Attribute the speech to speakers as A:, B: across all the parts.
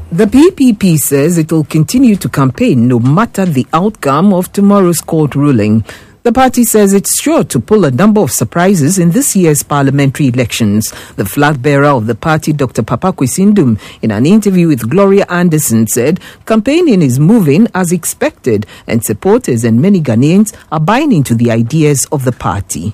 A: The PPP says it will continue to campaign no matter the outcome of tomorrow's court ruling. The party says it's sure to pull a number of surprises in this year's parliamentary elections. The flag bearer of the party, Dr. Papa Kwesindum, in an interview with Gloria Anderson, said campaigning is moving as expected and supporters and many Ghanaians are buying into the ideas of the party.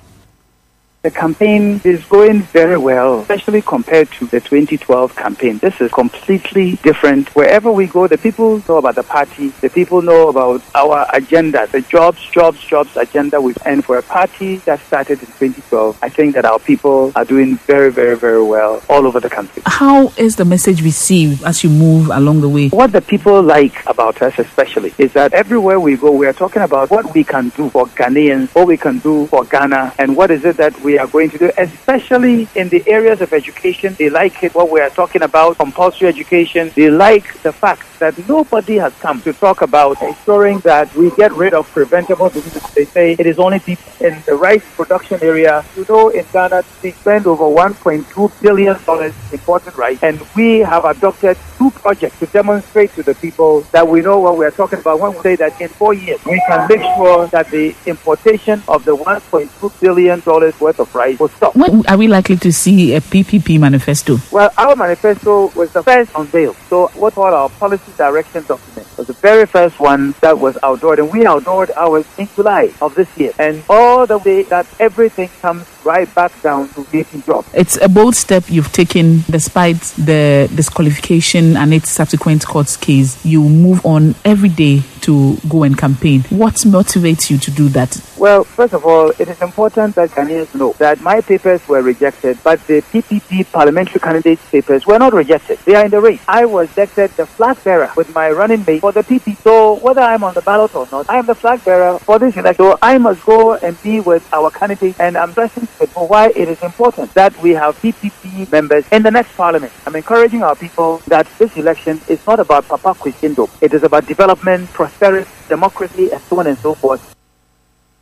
B: The campaign is going very well, especially compared to the 2012 campaign. This is completely different. Wherever we go, the people know about the party. The people know about our agenda, the jobs agenda. And for a party that started in 2012, I think that our people are doing very, very, very well all over the country.
C: How is the message received as you move along the way?
B: What the people like about us especially is that everywhere we go, we are talking about what we can do for Ghanaians, what we can do for Ghana, and what is it that we are going to do, especially in the areas of education. They like it, what we are talking about, compulsory education. They like the fact that nobody has come to talk about ensuring that we get rid of preventable diseases. They say it is only people in the rice production area. You know, in Ghana, we spend over $1.2 billion importing rice, and we have adopted 2 projects to demonstrate to the people that we know what we are talking about when we say that in 4 years we can make sure that the importation of the $1.2 billion worth of rice will stop.
C: When are we likely to see a PPP manifesto?
B: Well, our manifesto was the first unveiled. So what was our policy direction document was the very first one that was outdoored, and we outdoored ours in July of this year. And all the way that everything comes right back down to creating jobs.
C: It's a bold step you've taken despite the disqualification and its subsequent court case. You move on every day to go and campaign. What motivates you to do that?
B: Well, first of all, it is important that Ghanaians know that my papers were rejected, but the PPP parliamentary candidates' papers were not rejected. They are in the race. I was elected the flag bearer with my running mate for the PPP. So whether I'm on the ballot or not, I am the flag bearer for this election. So I must go and be with our candidate, and I'm stressing for why it is important that we have PPP members in the next parliament. I'm encouraging our people that this election is not about Papa Kwesindum. It is about development, prosperity, democracy, and so on and so forth.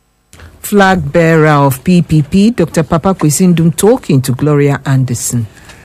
A: Flag bearer of PPP, Dr. Papa Kwesindum, talking to Gloria Anderson.